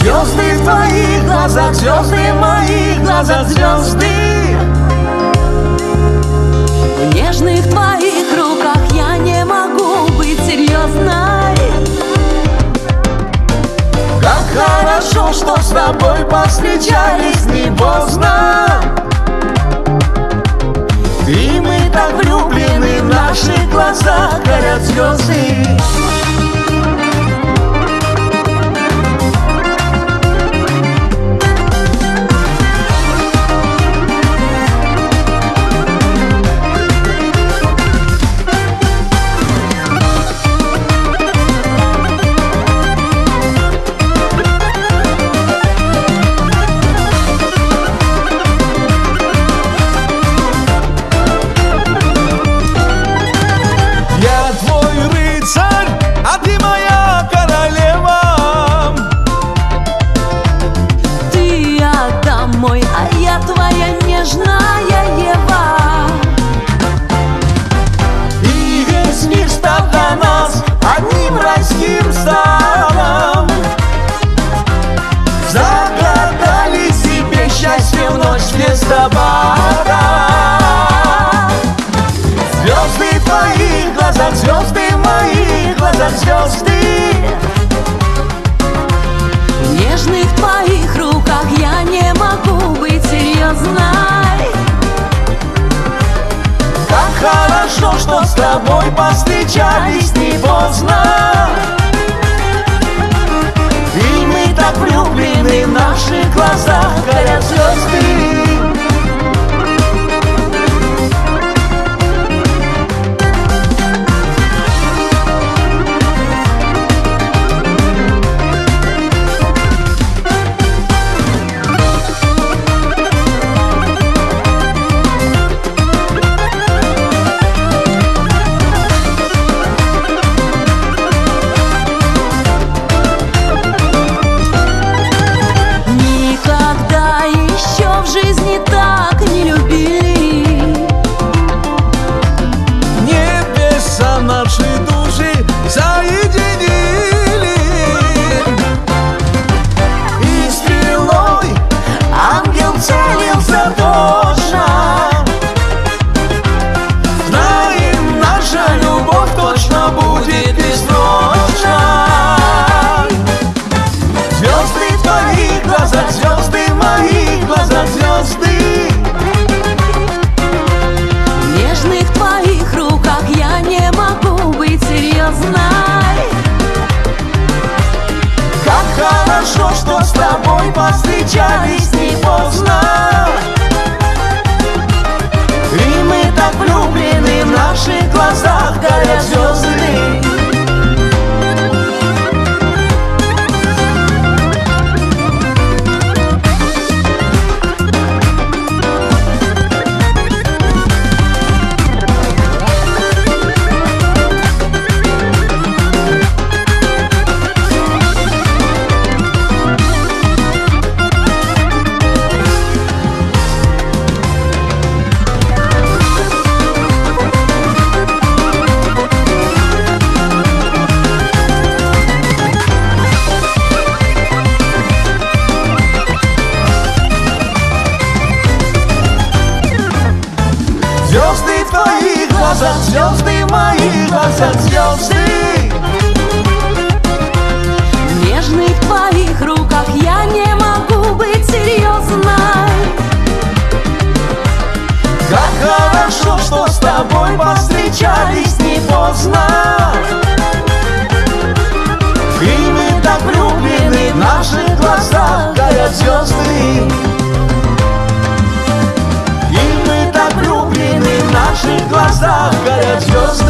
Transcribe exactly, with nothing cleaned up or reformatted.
Звезды в твоих глазах, звезды в моих глазах, звезды. В нежных твоих руках я не могу быть серьезной. Как хорошо, что с тобой повстречались не поздно. И мы так влюблены, в наших глазах горят звезды. А я твоя нежная Ева. И весь мир стал для нас одним райским садом. Загадали себе счастье в ночь звездопада. Звезды в твоих глазах, звезды в моих глазах, звезды. В нежных твоих руках я не могу быть серьезной. Как хорошо, что с тобой повстречались не поздно. И мы так влюблены, в наших глазах горят звезды. Так не любили. Небеса наши души соединили. И стрелой ангел целился точно. Знаем, наша любовь точно будет бессрочной. Звезды в твоих глазах, звезды в моих глазах, звезды. В нежных твоих руках я не могу быть серьезной. Как хорошо, что с тобой повстречались не поздно. И мы так влюблены, в наших глазах горят звезды. Звезды в твоих глазах, звезды в моих глазах, звезды. В нежных твоих руках я не могу быть серьезной. Как хорошо, что с тобой повстречались не поздно. И мы так влюблены, в наших глазах горят звезды. И мы так влюблены, в наших глазах горят звезды.